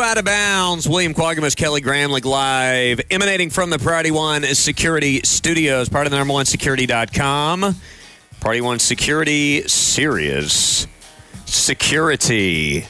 Out of Bounds. William Quaggamus, Kelly Gramlich live, emanating from the Priority One Security Studios, part of the #1security.com. Priority One Security, serious security.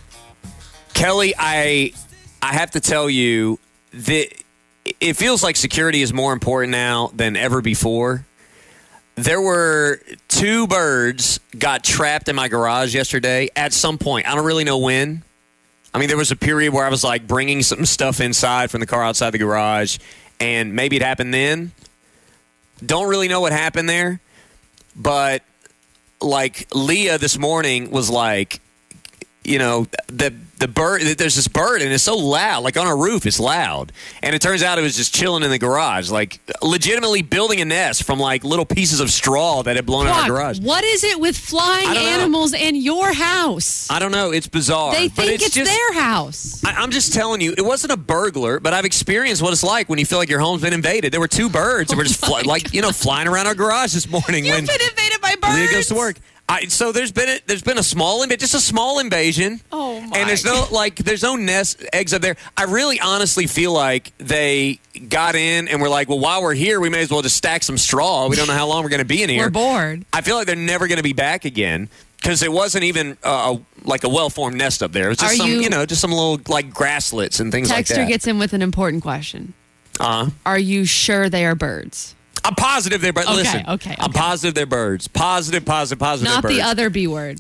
Kelly, I have to tell you that it feels like security is more important now than ever before. There were 2 birds got trapped in my garage yesterday at some point. I don't really know when. I mean, there was a period where I was like bringing some stuff inside from the car outside the garage, and maybe it happened then. Don't really know what happened there, but like Leah this morning was like, you know, the bird, there's this bird and it's so loud, like on a roof, it's loud. And it turns out it was just chilling in the garage, like legitimately building a nest from like little pieces of straw that had blown out of our garage. What is it with flying animals in your house? I don't know. It's bizarre. They think it's their house. I'm just telling you, it wasn't a burglar, but I've experienced what it's like when you feel like your home's been invaded. There were 2 birds that were just flying around our garage this morning. You've been invaded by birds. Leah goes to work. So there's been a small invasion. Oh my! And there's no nest eggs up there. I really honestly feel like they got in and were like, well, while we're here, we may as well just stack some straw. We don't know how long we're going to be in here. We're bored. I feel like they're never going to be back again because it wasn't even like a well-formed nest up there. It was just just some little like grasslets and things like that. Texter gets in with an important question. Are you sure they are birds? I'm positive they're birds. Listen, okay. I'm positive they're birds. Positive Not they're birds. Not the other B word.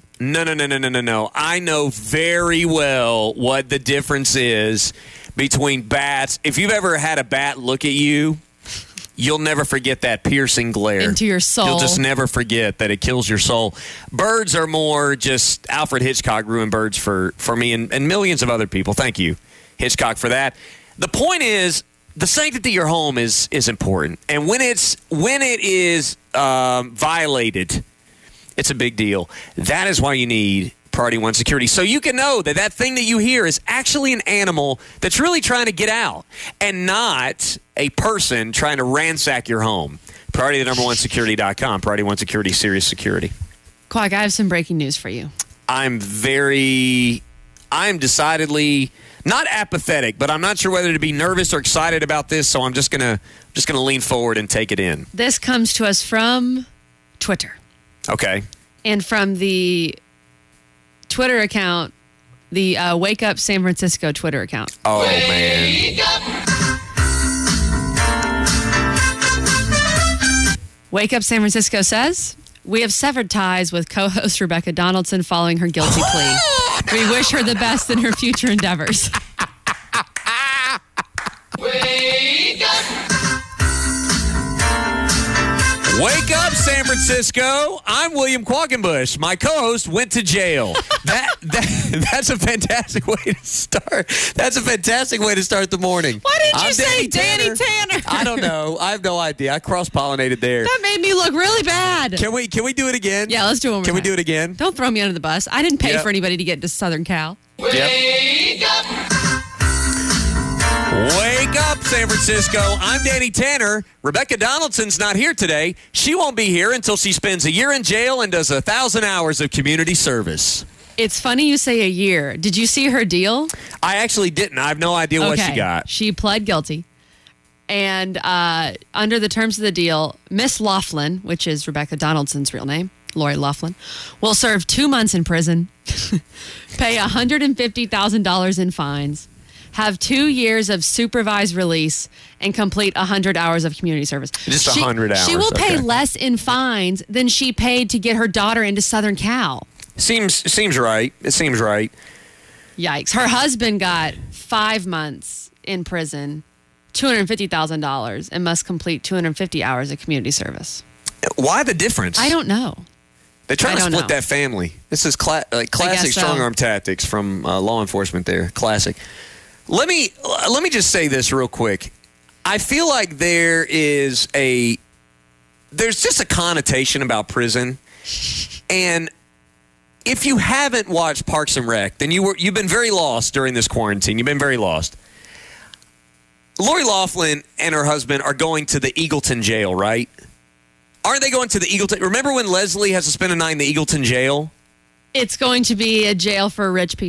No. I know very well what the difference is between bats. If you've ever had a bat look at you, you'll never forget that piercing glare. Into your soul. You'll just never forget that it kills your soul. Birds are more just Alfred Hitchcock ruined birds for me and millions of other people. Thank you, Hitchcock, for that. The point is, the sanctity of your home is important, and when it is violated, it's a big deal. That is why you need Priority One Security, so you can know that thing that you hear is actually an animal that's really trying to get out, and not a person trying to ransack your home. Priority the #1security.com. Priority One Security, serious security. Quack, I have some breaking news for you. I'm decidedly not apathetic, but I'm not sure whether to be nervous or excited about this, so I'm just gonna lean forward and take it in. This comes to us from Twitter. Okay. And from the Twitter account, the Wake Up San Francisco Twitter account. Oh, man. Wake Up San Francisco says, we have severed ties with co-host Rebecca Donaldson following her guilty plea. We wish her the best in her future endeavors. Wake up! Wake up, San Francisco. I'm William Quaggamus. My co-host went to jail. That's a fantastic way to start. That's a fantastic way to start the morning. Why didn't you say Danny Tanner? I don't know. I have no idea. I cross-pollinated there. That made me look really bad. Can we do it again? Yeah, let's do it one more time. Can we do it again? Don't throw me under the bus. I didn't pay for anybody to get to Southern Cal. Wake up! Wake up, San Francisco. I'm Danny Tanner. Rebecca Donaldson's not here today. She won't be here until she spends a year in jail and does 1,000 hours of community service. It's funny you say a year. Did you see her deal? I actually didn't. I have no idea what she got. She pled guilty. And under the terms of the deal, Miss Laughlin, which is Rebecca Donaldson's real name, Lori Laughlin, will serve 2 months in prison, pay $150,000 in fines, have 2 years of supervised release, and complete 100 hours of community service. Just 100 hours. She will pay less in fines than she paid to get her daughter into Southern Cal. Seems right. It seems right. Yikes. Her husband got 5 months in prison, $250,000, and must complete 250 hours of community service. Why the difference? I don't know. They're trying to split that family. This is classic strong-arm tactics from law enforcement there. Classic. Let me just say this real quick. I feel like there's just a connotation about prison, and if you haven't watched Parks and Rec, then you've been very lost during this quarantine. You've been very lost. Lori Laughlin and her husband are going to the Eagleton jail, right? Aren't they going to the Eagleton? Remember when Leslie has to spend a night in the Eagleton jail? It's going to be a jail for rich people.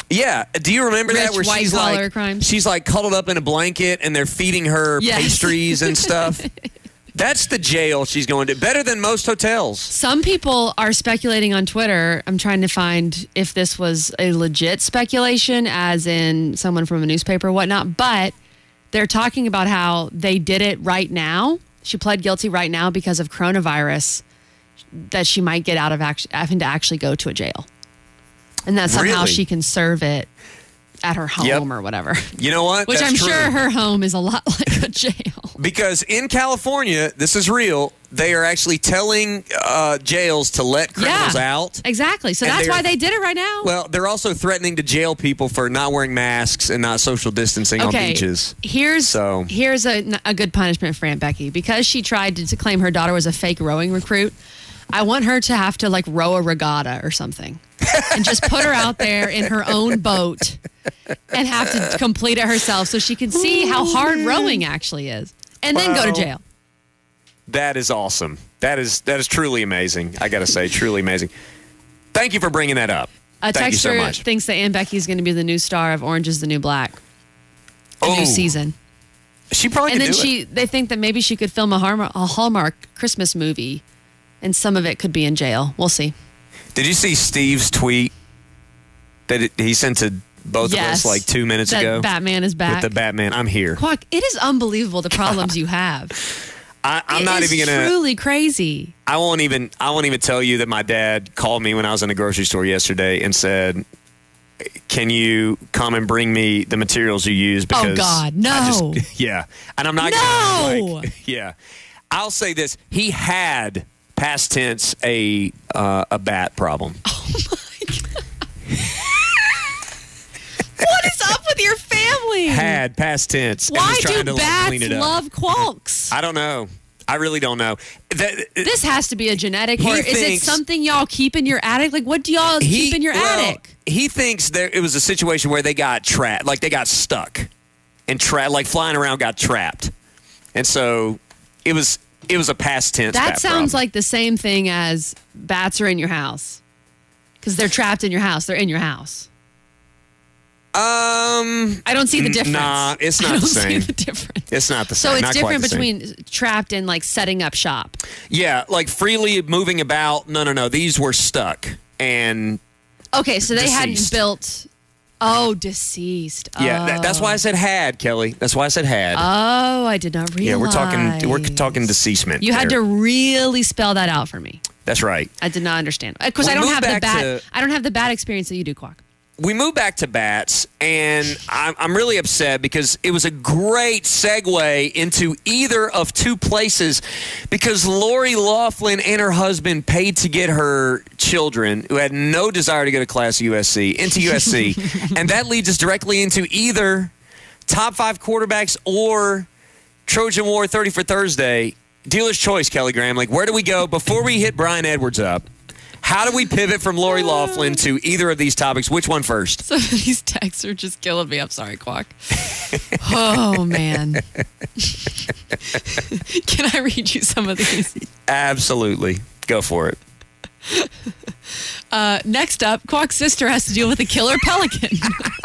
Yeah. Do you remember that Rich, where she's white-collar like crimes. she's like cuddled up in a blanket and they're feeding her Yes. pastries and stuff? That's the jail she's going to. Better than most hotels. Some people are speculating on Twitter. I'm trying to find if this was a legit speculation, as in someone from a newspaper or whatnot, but they're talking about how they did it right now. She pled guilty right now because of coronavirus, that she might get out of having to actually go to a jail. And that somehow Really? she can serve it at her home Yep. or whatever. You know what? Which That's I'm true. sure her home is a lot like a jail. Because in California, this is real, they are actually telling jails to let criminals out. Exactly. So And that's they're- why they did it right now. Well, they're also threatening to jail people for not wearing masks and not social distancing on beaches. Here's So- a good punishment for Aunt Becky. Because she tried to claim her daughter was a fake rowing recruit, I want her to have to like row a regatta or something and just put her out there in her own boat and have to complete it herself so she can see how hard rowing actually is, and then go to Well, jail. That is awesome. That is truly amazing. I got to say, truly amazing. Thank you for bringing that up. A Thank you so texter much. thinks that Aunt Becky is going to be the new star of Orange is the New Black, a Oh, new season. She probably And could then do it. they think that maybe she could film a Hallmark Christmas movie, and some of it could be in jail. We'll see. Did you see Steve's tweet that he sent to both of us like 2 minutes that ago? Batman is back. With the Batman. I'm here. Quack, it is unbelievable the problems you have. I'm not It is even gonna. truly crazy. I won't even tell you that my dad called me when I was in the grocery store yesterday and said, "Can you come and bring me the materials you use?" Because God, no. I just, yeah, and I'm not No. gonna yeah. I'll say this: he had past tense a bat problem. What is up with your family? Had past tense. and Why was trying do to bats clean it up. love qualks? I don't know. I really don't know. This has to be a genetic, He or is it thinks- something y'all keep in your attic? Like, what do y'all keep in your attic? He thinks it was a situation where they got trapped, like they got stuck and like flying around got trapped, and so it was a past tense. That bat sounds problem. like the same thing as bats are in your house because they're trapped in your house. They're in your house. I don't see the difference. Nah, it's not I don't the same. see the difference. It's not the So same. it's Not quite different the same. between trapped and like setting up shop. Yeah, like freely moving about. No. These were stuck and Okay, so they hadn't Deceased. built. Oh, deceased. yeah. That's why I said had, Kelly. That's why I said had. Oh, I did not realize. yeah, we're talking deceasement. You had there. to really spell that out for me. That's right. I did not understand. Of course, We I don't moved have the back bad. to- I don't have the bad experience that you do, Quack. We moved back to bats, and I'm really upset because it was a great segue into either of two places because Lori Loughlin and her husband paid to get her children, who had no desire to go to class at USC, into USC. And that leads us directly into either top 5 quarterbacks or Trojan War 30 for Thursday. Dealer's choice, Kelly Graham. Like, where do we go before we hit Brian Edwards up? How do we pivot from Lori Loughlin to either of these topics? Which one first? Some of these texts are just killing me. I'm sorry, Quack. Oh, man. Can I read you some of these? Absolutely. Go for it. Next up, Quack's sister has to deal with a killer pelican.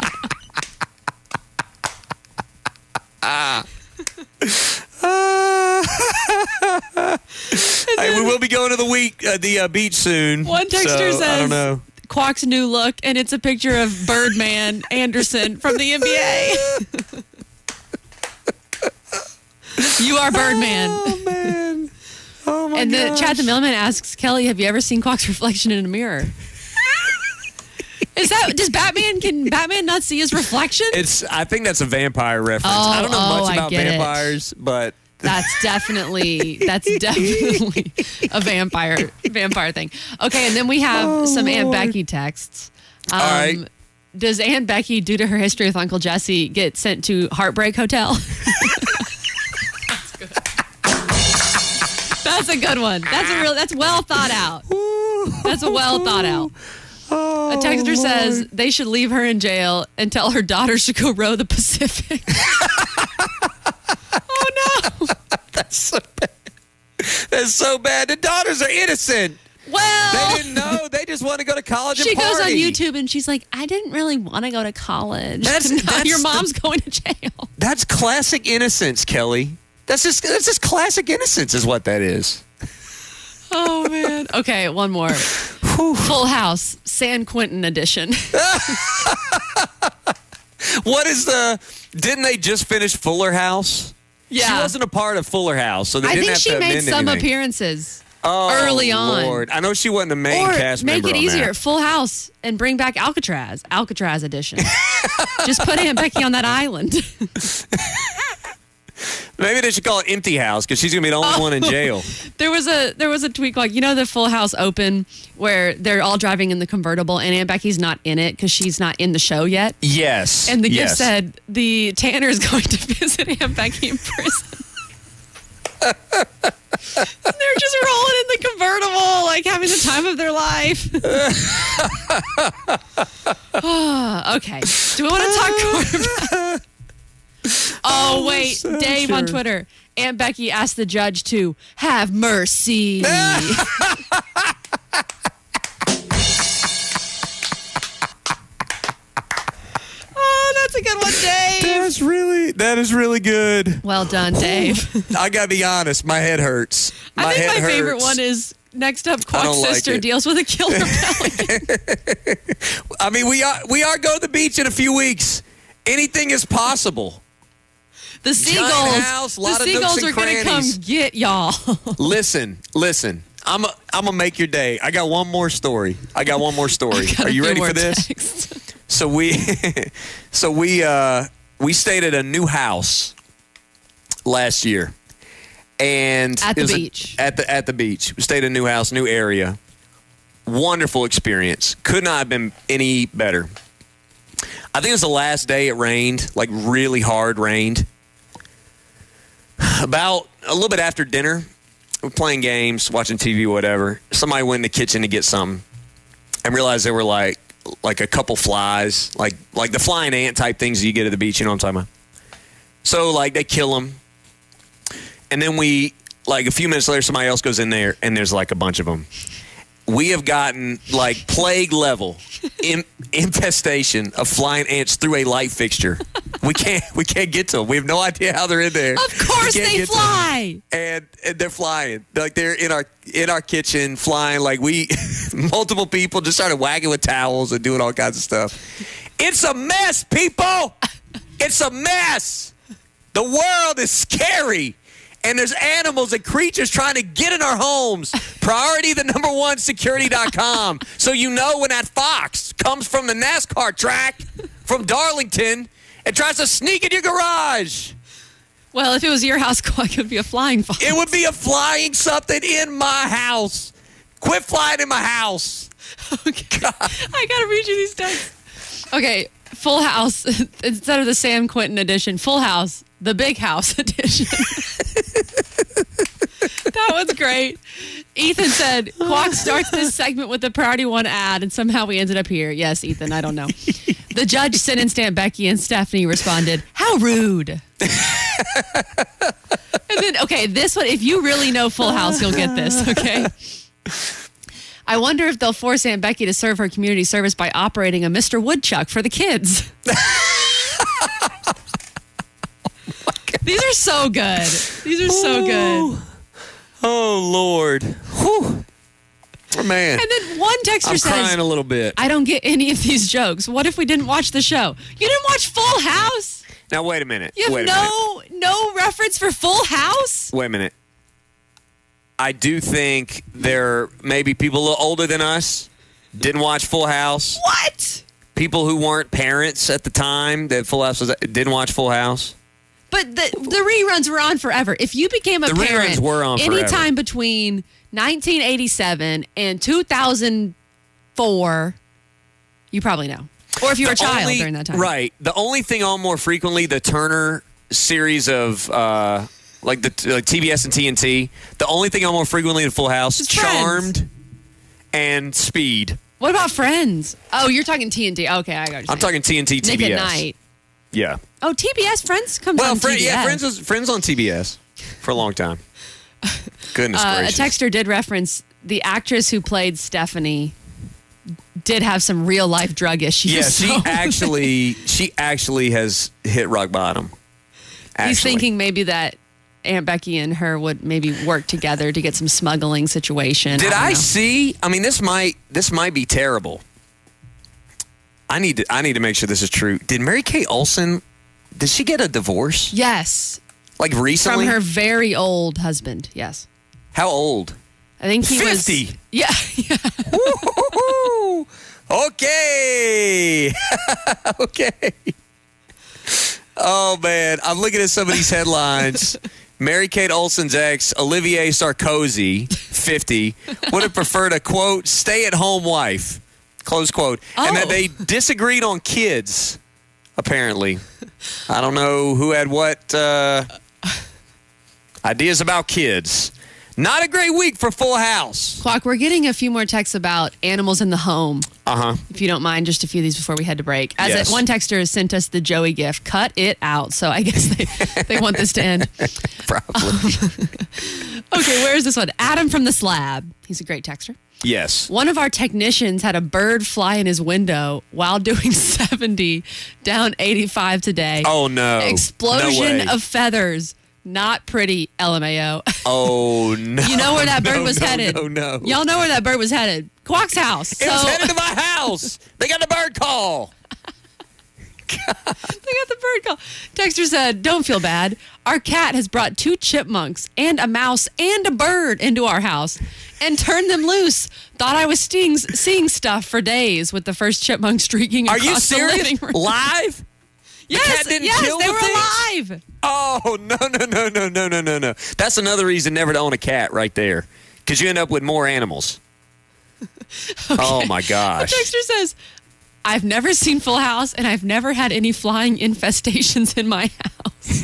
Hey, we will be going to the beach soon. One texter so, says, I don't know. Quack's new look, and it's a picture of Birdman Anderson from the NBA. You are Birdman. Oh, man. Oh, my And gosh. Chad the Mailman asks Kelly, "Have you ever seen Quack's reflection in a mirror?" Can Batman not see his reflection? I think that's a vampire reference. Oh, I don't know much I about get it. vampires, but That's definitely a vampire thing. Okay, and then we have some Aunt Becky texts. All right. Does Aunt Becky, due to her history with Uncle Jesse, get sent to Heartbreak Hotel? That's good. That's a good one. That's well thought out. That's well thought out. A texter says they should leave her in jail and tell her daughter should go row the Pacific. Oh no. that's so bad. The daughters are innocent. Well, They didn't know. They just want to go to college and she party. goes on YouTube and she's like, I didn't really want to go to college. That's your mom's going to jail. That's classic innocence, Kelly. That's just classic innocence is what that is. Oh, man. Okay, one more. Full House, San Quentin edition. What is didn't they just finish Fuller House? Yeah. She wasn't a part of Fuller House, so they I didn't think have she to made amend some anything. appearances Oh, early on. Lord. I know she wasn't the main Or cast make member it on easier, that. Full House, and bring back Alcatraz edition. Just put Aunt Becky on that island. Maybe they should call it Empty House because she's going to be the only one in jail. There was a tweet like, the Full House Open where they're all driving in the convertible and Aunt Becky's not in it because she's not in the show yet. Yes. And the gift yes. said the Tanner's going to visit Aunt Becky in prison. They're just rolling in the convertible, like having the time of their life. Okay. Do we want to talk quarterback? Oh, wait. so Dave on sure. Twitter. Aunt Becky asked the judge to have mercy. Oh, that's a good one, Dave. That is really good. Well done, Dave. I got to be honest. My head hurts. I think head my favorite hurts. one is next up, I don't Quack's like sister it. deals with a killer pelican. I mean, we are going to the beach in a few weeks. Anything is possible. The Giant seagulls, house, lot the of nooks seagulls and are going to come crannies. get y'all. Listen. I'm gonna make your day. I got one more story. Are you ready for this? So we stayed at a new house last year, and At the it was beach. at the beach. We stayed at a new house, new area. Wonderful experience. Could not have been any better. I think it was the last day it rained, like really hard rained. About a little bit after dinner, we're playing games, watching TV, whatever. Somebody went in the kitchen to get something and realized there were like a couple flies, like the flying ant type things you get at the beach. You know what I'm talking about? So like they kill them, and then a few minutes later, somebody else goes in there and there's like a bunch of them. We have gotten like plague level infestation of flying ants through a light fixture. We can't get to them. We have no idea how they're in there. Of course they fly. And they're flying. Like they're in our kitchen flying. Like multiple people just started whacking with towels and doing all kinds of stuff. It's a mess, people. It's a mess. The world is scary. And there's animals and creatures trying to get in our homes. Priority the #1 security.com. So you know when that fox comes from the NASCAR track from Darlington and tries to sneak in your garage. Well, if it was your house, Quack, it would be a flying fox. It would be a flying something in my house. Quit flying in my house. Okay. I got to read you these texts. Okay, Full House. Instead of the San Quentin edition, Full House, the Big House edition. That was great. Ethan said, Quack starts this segment with the Priority One ad, and somehow we ended up here. Yes, Ethan, I don't know. The judge sentenced Aunt Becky, and Stephanie responded, how rude. And then, okay, this one, if you really know Full House, you'll get this, okay? I wonder if they'll force Aunt Becky to serve her community service by operating a Mr. Woodchuck for the kids. These are so good. These are so good. Oh, Lord. Whew. Oh, man. And then one texter I'm says, crying a little bit. I don't get any of these jokes. What if we didn't watch the show? You didn't watch Full House? Now, wait a minute. You have no reference for Full House? Wait a minute. I do think there may be people a little older than us, didn't watch Full House. What? People who weren't parents at the time that Full House was didn't watch Full House. But the reruns were on forever. If you became a The parent reruns were on forever. anytime between 1987 and 2004, you probably know. Or if you were a child during that time. Right. The only thing on more frequently, the Turner series of like TBS and TNT, the only thing on more frequently in Full House, It's Friends. Charmed and Speed. What about Friends? Oh, you're talking TNT. Okay, I got you. I'm talking TNT, TBS. Nick at Night. Yeah. Oh, TBS Friends comes on TBS. Yeah, Friends on TBS for a long time. Goodness A gracious. texter did reference the actress who played Stephanie did have some real life drug issues. Yeah, so. she actually has hit rock bottom. He's thinking maybe that Aunt Becky and her would maybe work together to get some smuggling situation. Did I see? I mean, this might be terrible. I need to make sure this is true. Did Mary-Kate Olsen? Did she get a divorce? Yes. Like recently? From her very old husband. Yes. How old? I think he 50. was. Yeah. Woo-hoo-hoo-hoo. Okay. Okay. Oh, man. I'm looking at some of these headlines. Mary-Kate Olsen's ex, Olivier Sarkozy, 50, would have preferred a, quote, stay-at-home wife, close quote. Oh. And that they disagreed on kids, apparently. I don't know who had what ideas about kids. Not a great week for Full House. Quack, we're getting a few more texts about animals in the home. Uh-huh. If you don't mind, just a few of these before we head to break. Yes. One texter has sent us the Joey gift. Cut it out. So I guess they want this to end. Probably. Okay, where is this one? Adam from the Slab. He's a great texter. Yes. One of our technicians had a bird fly in his window while doing 70, down 85 today. Oh, no. Explosion No way. of feathers. Not pretty, LMAO. Oh, no. You know where that bird was headed. No. Y'all know where that bird was headed. Quack's house. It was headed to my house. They got the bird call. They got the bird call. Texter said, don't feel bad. Our cat has brought 2 chipmunks and a mouse and a bird into our house and turned them loose. Thought I was seeing stuff for days with the first chipmunk streaking across Are you the serious? living room. Live? Yes, cat didn't kill they the were things? alive. Oh, no. That's another reason never to own a cat right there. Because you end up with more animals. Okay. Oh, my gosh. The texter says, I've never seen Full House, and I've never had any flying infestations in my house.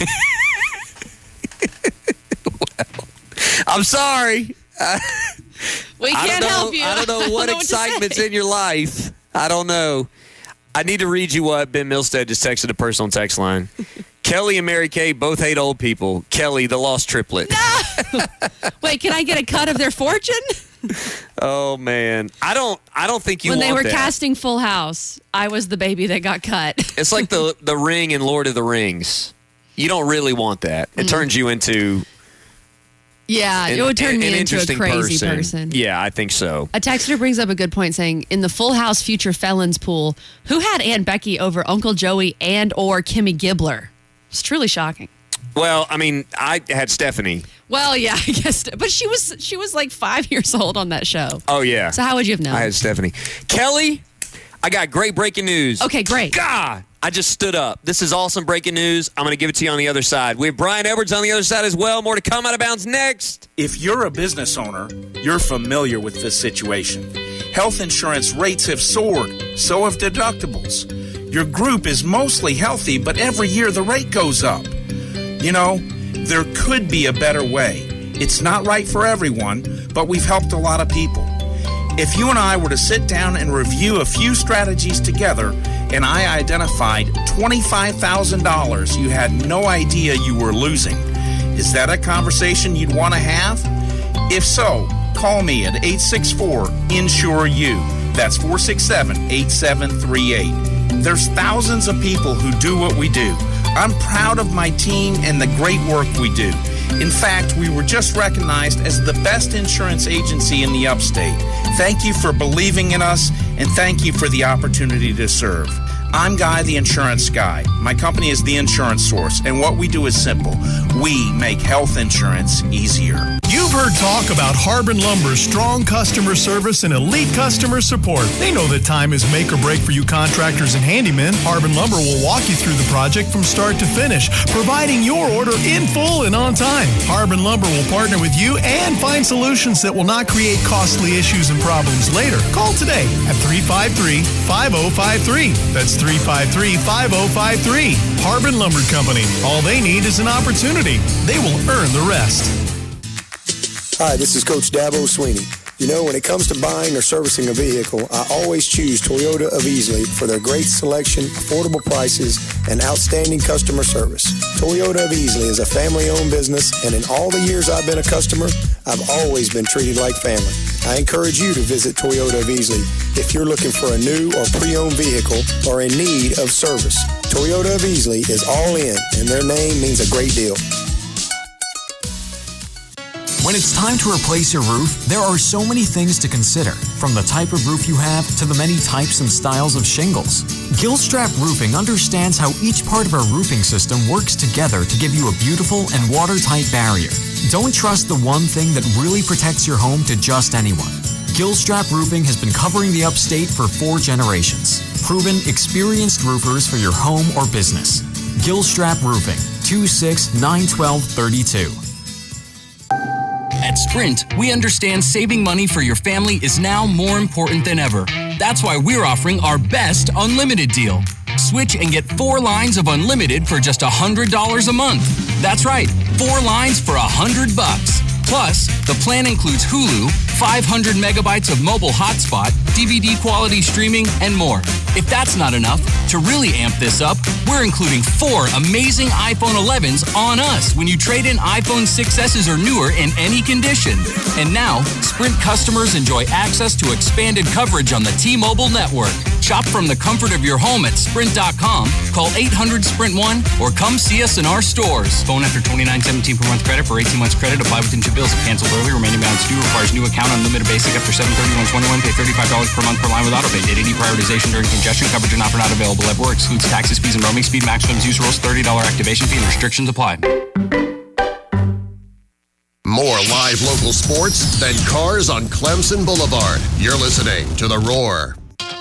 I'm sorry. We can't help you. I don't know what excitement's in your life. I don't know. I need to read you what Ben Milstead just texted a personal text line. Kelly and Mary Kay both hate old people. Kelly, the lost triplet. No! Wait, can I get a cut of their fortune? Oh man, I don't think you. When they want were that. casting Full House, I was the baby that got cut. It's like the Ring in Lord of the Rings. You don't really want that. It turns you into Yeah, it would turn me into a interesting crazy person. Yeah, I think so. A texter brings up a good point saying, in the Full House future felons pool, who had Aunt Becky over Uncle Joey and or Kimmy Gibbler? It's truly shocking. Well, I mean, I had Stephanie. Well, yeah, I guess. But she was like 5 years old on that show. Oh, yeah. So how would you have known? I had Stephanie. Kelly, I got great breaking news. Okay, great. God, I just stood up. This is awesome breaking news. I'm going to give it to you on the other side. We have Brian Edwards on the other side as well. More to come. Out of bounds next. If you're a business owner, you're familiar with this situation. Health insurance rates have soared, so have deductibles. Your group is mostly healthy, but every year the rate goes up. You know, there could be a better way. It's not right for everyone, but we've helped a lot of people. If you and I were to sit down and review a few strategies together, and I identified $25,000 you had no idea you were losing, is that a conversation you'd want to have? If so, call me at 864-INSURE-U. That's 467-8738. There's thousands of people who do what we do. I'm proud of my team and the great work we do. In fact, we were just recognized as the best insurance agency in the upstate. Thank you for believing in us, and thank you for the opportunity to serve. I'm Guy, the insurance guy. My company is The Insurance Source, and what we do is simple. We make health insurance easier. You've heard talk about Harbin Lumber's strong customer service and elite customer support. They know that time is make or break for you contractors and handymen. Harbin Lumber will walk you through the project from start to finish, providing your order in full and on time. Harbin Lumber will partner with you and find solutions that will not create costly issues and problems later. Call today at 353-5053. That's 353-5053. Harbin Lumber Company. All they need is an opportunity. They will earn the rest. Hi, this is Coach Dabo Sweeney. You know, when it comes to buying or servicing a vehicle, I always choose Toyota of Easley for their great selection, affordable prices, and outstanding customer service. Toyota of Easley is a family-owned business, and in all the years I've been a customer, I've always been treated like family. I encourage you to visit Toyota of Easley if you're looking for a new or pre-owned vehicle or in need of service. Toyota of Easley is all in, and their name means a great deal. When it's time to replace your roof, there are so many things to consider, from the type of roof you have to the many types and styles of shingles. Gilstrap Roofing understands how each part of our roofing system works together to give you a beautiful and watertight barrier. Don't trust the one thing that really protects your home to just anyone. Gilstrap Roofing has been covering the upstate for 4 generations. Proven, experienced roofers for your home or business. Gilstrap Roofing, 2691232. At Sprint, we understand saving money for your family is now more important than ever. That's why we're offering our best unlimited deal. Switch and get 4 lines of unlimited for just $100 a month. That's right, 4 lines for $100. Plus, the plan includes Hulu, 500 megabytes of mobile hotspot, DVD quality streaming, and more. If that's not enough, to really amp this up, we're including 4 amazing iPhone 11s on us when you trade in iPhone 6S's or newer in any condition. And now, Sprint customers enjoy access to expanded coverage on the T-Mobile network. Shop from the comfort of your home at Sprint.com, call 800-SPRINT-1, or come see us in our stores. Phone after $29.17 per month credit for 18 months credit. Apply within 2 bills. If canceled early, remaining balance due. Requires new account. Unlimited basic after 7/31/21. Pay $35 per month per line with autopay. Data deprioritization during congestion. Coverage and offer not available everywhere. Excludes taxes, fees, and roaming. Speed maximums. Use rules. $30 activation fee and restrictions apply. More live local sports than cars on Clemson Boulevard. You're listening to The Roar.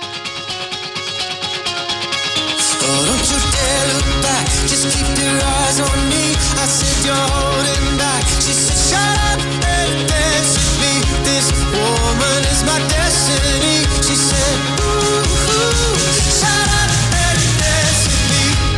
Oh, don't you dare look back, just keep your eyes on me. I said you're holding back. She said shut up and dance with me. This woman is my destiny. She said ooh, shut up and dance with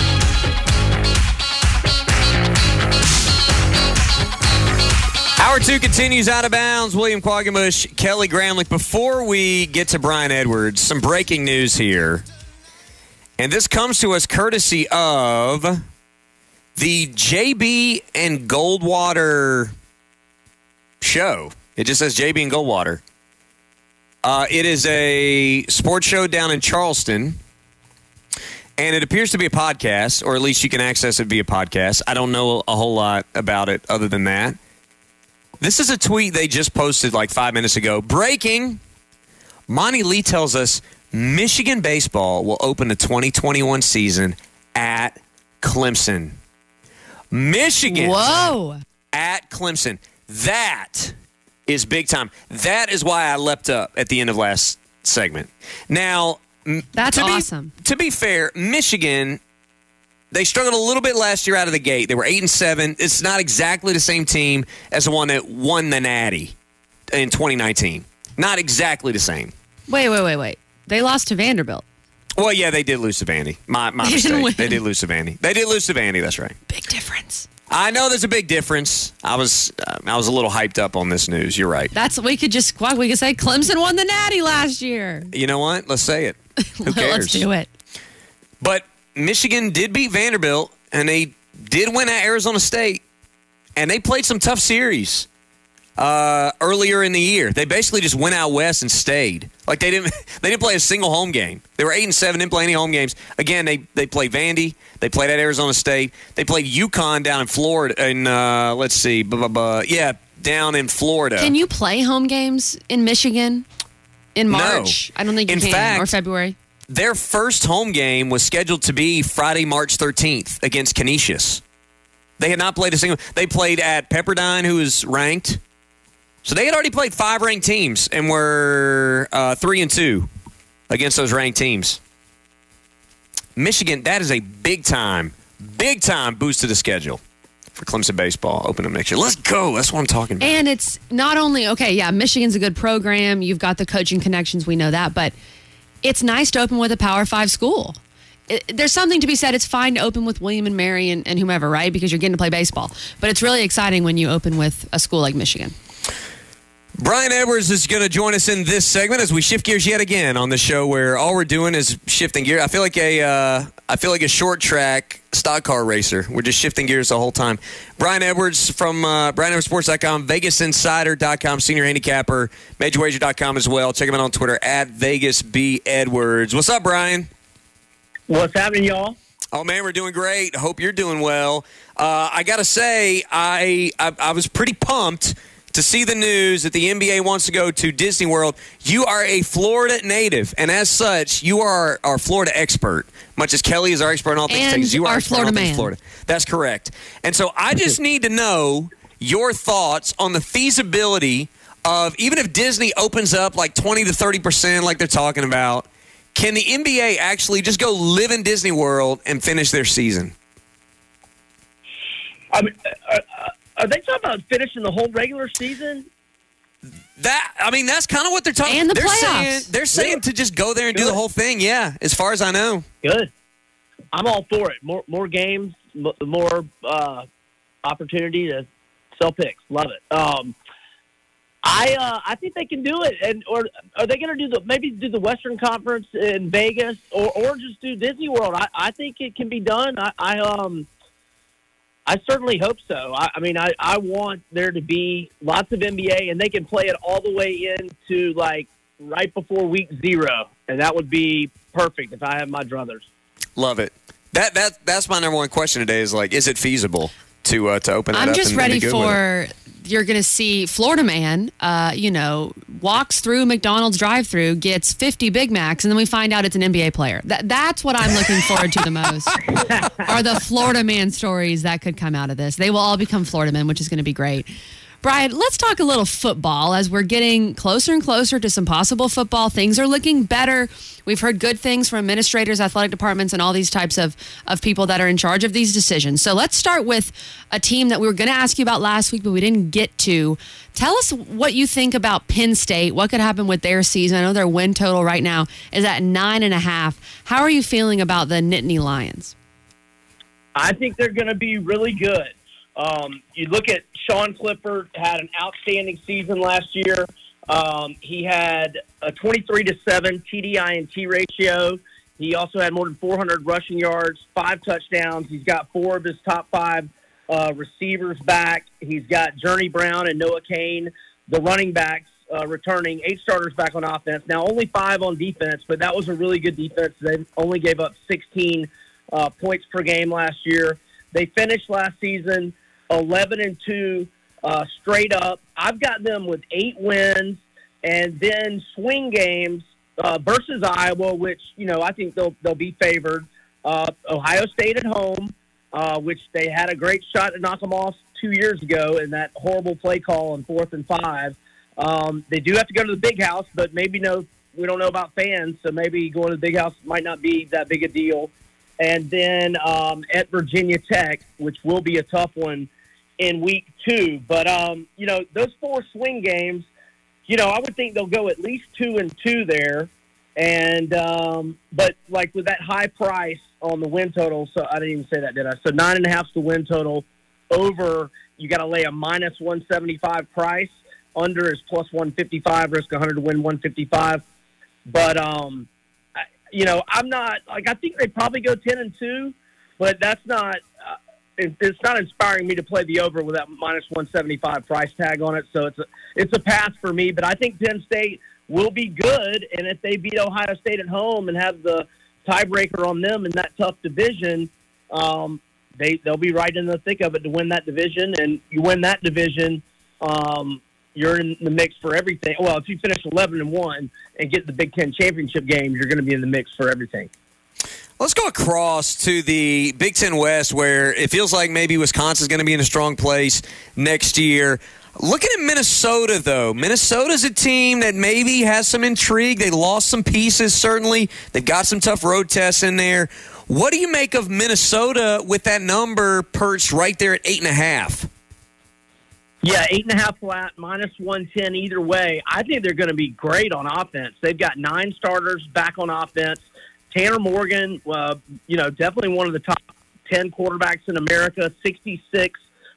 me. Hour 2 continues out of bounds. William Quaggamush, Kelly Gramlich. Before we get to Brian Edwards, some breaking news here. And this comes to us courtesy of the JB and Goldwater show. It just says JB and Goldwater. It is a sports show down in Charleston. And it appears to be a podcast, or at least you can access it via podcast. I don't know a whole lot about it other than that. This is a tweet they just posted like 5 minutes ago. Breaking. Monty Lee tells us Michigan baseball will open the 2021 season at Clemson. Michigan. Whoa. At Clemson. That is big time. That is why I leapt up at the end of last segment. Now, that's awesome. To be fair, Michigan, they struggled a little bit last year out of the gate. They were 8-7. It's not exactly the same team as the one that won the Natty in 2019. Not exactly the same. Wait. They lost to Vanderbilt. Well, yeah, they did lose to Vandy. My mistake. They did lose to Vandy. That's right. Big difference. I know there's a big difference. I was a little hyped up on this news. You're right. We could say Clemson won the Natty last year. You know what? Let's say it. Who cares? Let's do it. But Michigan did beat Vanderbilt, and they did win at Arizona State, and they played some tough series earlier in the year. They basically just went out west and stayed. Like they didn't play a single home game. They were 8-7, didn't play any home games. Again, they played Vandy. They played at Arizona State. They played UConn down in Florida. And down in Florida. Can you play home games in Michigan in March? No. I don't think you can. Fact, or February. Their first home game was scheduled to be Friday, March 13th against Canisius. They had not played a single. They played at Pepperdine, who is ranked. So they had already played 5 ranked teams and were 3-2 against those ranked teams. Michigan, that is a big time boost to the schedule for Clemson baseball opening next year. Let's go. That's what I'm talking about. And it's not only, Michigan's a good program. You've got the coaching connections. We know that. But it's nice to open with a Power 5 school. There's something to be said. It's fine to open with William and Mary and whomever, right? Because you're getting to play baseball. But it's really exciting when you open with a school like Michigan. Brian Edwards is going to join us in this segment as we shift gears yet again on the show, where all we're doing is shifting gears. I feel like a short track stock car racer. We're just shifting gears the whole time. Brian Edwards from BrianEdwardsSports.com, VegasInsider.com, senior handicapper, MajorWager.com as well. Check him out on Twitter at VegasBEdwards. What's up, Brian? What's happening, y'all? Oh, man, we're doing great. Hope you're doing well. I got to say, I was pretty pumped to see the news that the NBA wants to go to Disney World. You are a Florida native, and as such, you are our Florida expert, much as Kelly is our expert on all things Texas. You are our Florida man. Florida. That's correct. And so I just need to know your thoughts on the feasibility of, even if Disney opens up like 20 to 30% like they're talking about, can the NBA actually just go live in Disney World and finish their season? I mean, are they talking about finishing the whole regular season? That's kind of what they're talking about. And the playoffs. They're saying to just go there and do the whole thing, yeah, as far as I know. Good. I'm all for it. More games, more opportunity to sell picks. Love it. I think they can do it. Or are they going to do the Western Conference in Vegas or just do Disney World? I think it can be done. I certainly hope so. I want there to be lots of NBA, and they can play it all the way into like right before week 0, and that would be perfect if I have my druthers. Love it. That's my number one question today. Is like, is it feasible to open that up? I'm just ready for. You're going to see Florida man, walks through McDonald's drive-thru, gets 50 Big Macs, and then we find out it's an NBA player. That's what I'm looking forward to the most, are the Florida man stories that could come out of this. They will all become Florida men, which is going to be great. Brian, let's talk a little football as we're getting closer and closer to some possible football. Things are looking better. We've heard good things from administrators, athletic departments, and all these types of people that are in charge of these decisions. So let's start with a team that we were going to ask you about last week, but we didn't get to. Tell us what you think about Penn State. What could happen with their season? I know their win total right now is at 9.5. How are you feeling about the Nittany Lions? I think they're going to be really good. You look at Sean Clifford, had an outstanding season last year. He had a 23-7 TD/INT ratio. He also had more than 400 rushing yards, 5 touchdowns. He's got 4 of his top 5 receivers back. He's got Journey Brown and Noah Kane, the running backs, returning 8 starters back on offense. Now, only 5 on defense, but that was a really good defense. They only gave up 16 points per game last year. They finished last season 11-2 straight up. I've got them with 8 wins, and then swing games versus Iowa, which I think they'll be favored. Ohio State at home, which they had a great shot to knock them off 2 years ago in that horrible play call on 4th and 5. They do have to go to the Big House, but we don't know about fans, so maybe going to the Big House might not be that big a deal. And then at Virginia Tech, which will be a tough one in week 2. But, those 4 swing games, I would think they'll go at least 2-2 there. And but, like, with that high price on the win total, so I didn't even say that, did I? So 9.5 is the win total. Over, you got to lay a minus 175 price. Under is plus 155, risk 100 to win 155. But, I'm not, I think they probably go 10-2, but that's not, it's not inspiring me to play the over with that minus 175 price tag on it. So it's a pass for me, but I think Penn State will be good. And if they beat Ohio State at home and have the tiebreaker on them in that tough division, they'll be right in the thick of it to win that division. And you win that division, you're in the mix for everything. Well, if you finish 11-1 and get the Big Ten championship game, you're going to be in the mix for everything. Let's go across to the Big Ten West, where it feels like maybe Wisconsin's going to be in a strong place next year. Looking at Minnesota, though, Minnesota's a team that maybe has some intrigue. They lost some pieces, certainly. They've got some tough road tests in there. What do you make of Minnesota with that number perched right there at 8.5? Yeah, 8.5 flat, minus 110 either way. I think they're going to be great on offense. They've got 9 starters back on offense. Tanner Morgan, definitely one of the top 10 quarterbacks in America, 66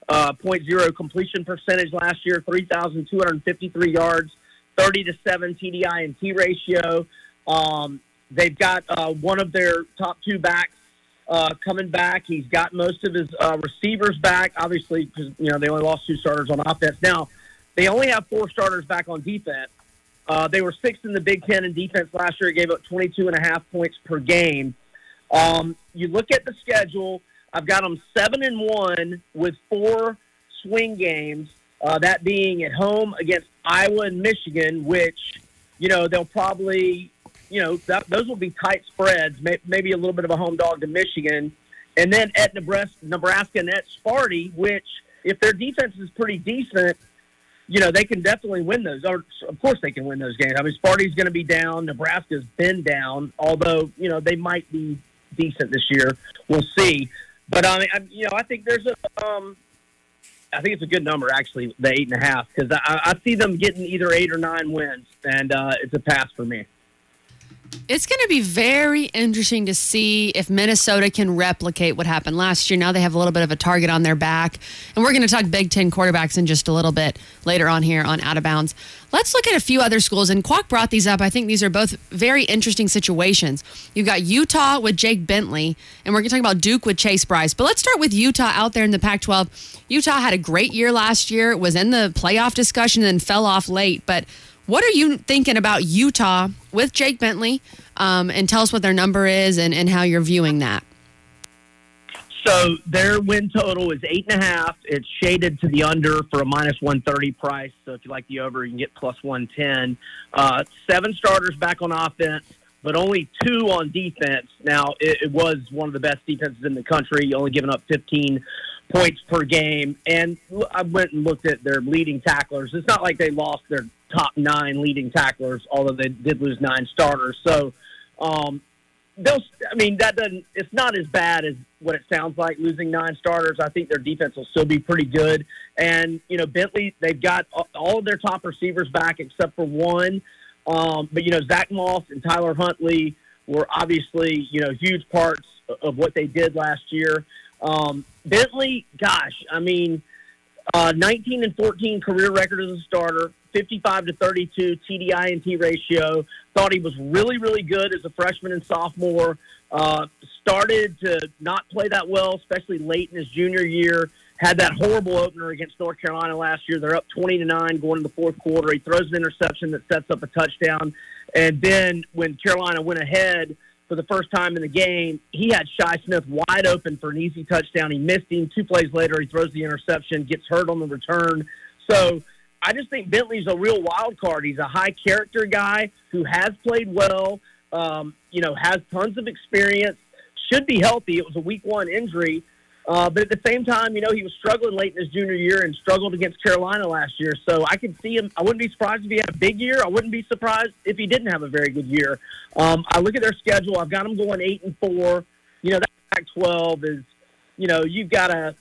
.0 completion percentage last year, 3,253 yards, 30-7 TDI and T ratio. They've got one of their top two backs coming back. He's got most of his receivers back, obviously, because they only lost 2 starters on offense. Now, they only have 4 starters back on defense. They were 6th in the Big Ten in defense last year. Gave up 22.5 points per game. You look at the schedule. I've got them 7-1 with 4 swing games. That being at home against Iowa and Michigan, which they'll probably those will be tight spreads. Maybe a little bit of a home dog to Michigan, and then at Nebraska and at Sparty, which if their defense is pretty decent. They can definitely win those. Or, of course they can win those games. I mean, Sparty's going to be down. Nebraska's been down, although, they might be decent this year. We'll see. But, I think there's I think it's a good number, actually, the 8.5, because I see them getting either 8 or 9 wins, and it's a pass for me. It's going to be very interesting to see if Minnesota can replicate what happened last year. Now they have a little bit of a target on their back. And we're going to talk Big Ten quarterbacks in just a little bit later on here on Out of Bounds. Let's look at a few other schools. And Kwok brought these up. I think these are both very interesting situations. You've got Utah with Jake Bentley, and we're going to talk about Duke with Chase Bryce. But let's start with Utah out there in the Pac-12. Utah had a great year last year, was in the playoff discussion, and then fell off late. But what are you thinking about Utah with Jake Bentley? And tell us what their number is and how you're viewing that. So their win total is 8.5. It's shaded to the under for a -130 price. So if you like the over, you can get +110. 7 starters back on offense, but only 2 on defense. Now, it was one of the best defenses in the country, only giving up 15 points per game. And I went and looked at their leading tacklers. It's not like they lost their top 9 leading tacklers, although they did lose 9 starters. So, it's not as bad as what it sounds like losing 9 starters. I think their defense will still be pretty good. And, Bentley, they've got all of their top receivers back except for one. But, Zach Moss and Tyler Huntley were obviously, huge parts of what they did last year. Bentley, 19-14 career record as a starter, 55-32 TDI and T ratio. Thought he was really, really good as a freshman and sophomore. Started to not play that well, especially late in his junior year. Had that horrible opener against North Carolina last year. They're up 20-9 going into the fourth quarter. He throws an interception that sets up a touchdown. And then when Carolina went ahead for the first time in the game, he had Shi Smith wide open for an easy touchdown. He missed him. 2 plays later, he throws the interception, gets hurt on the return. So I just think Bentley's a real wild card. He's a high-character guy who has played well, has tons of experience, should be healthy. It was a week 1 injury. But at the same time, he was struggling late in his junior year and struggled against Carolina last year. So I could see him. I wouldn't be surprised if he had a big year. I wouldn't be surprised if he didn't have a very good year. I look at their schedule. I've got them going 8-4. That Pac-12 is, you've got to,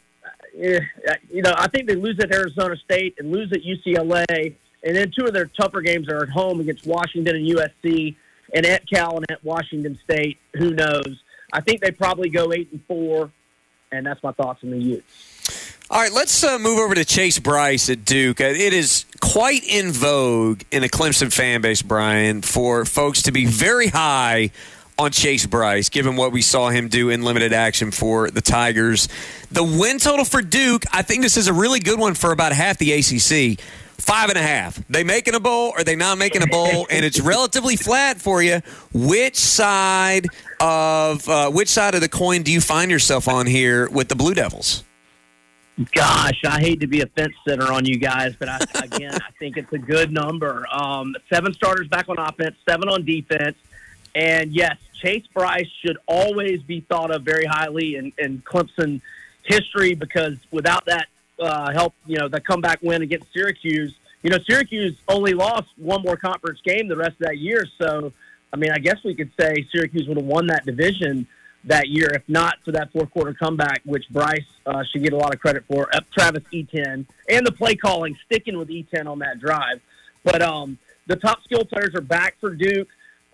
I think they lose at Arizona State and lose at UCLA. And then 2 of their tougher games are at home against Washington and USC and at Cal and at Washington State. Who knows? I think they probably go 8-4. And that's my thoughts on the Utes. All right, let's move over to Chase Bryce at Duke. It is quite in vogue in the Clemson fan base, Brian, for folks to be very high on Chase Bryce, given what we saw him do in limited action for the Tigers. The win total for Duke, I think this is a really good one for about half the ACC. 5.5. They making a bowl or they not making a bowl, and it's relatively flat for you. Which side of the coin do you find yourself on here with the Blue Devils? Gosh, I hate to be a fence sitter on you guys, but I think it's a good number. 7 starters back on offense, 7 on defense, and yes, Chase Bryce should always be thought of very highly in Clemson history because without that help, the comeback win against Syracuse. Syracuse only lost 1 more conference game the rest of that year. So, I guess we could say Syracuse would have won that division that year if not for that fourth quarter comeback, which Bryce should get a lot of credit for. Travis Etienne and the play calling, sticking with Etienne on that drive. But the top skill players are back for Duke.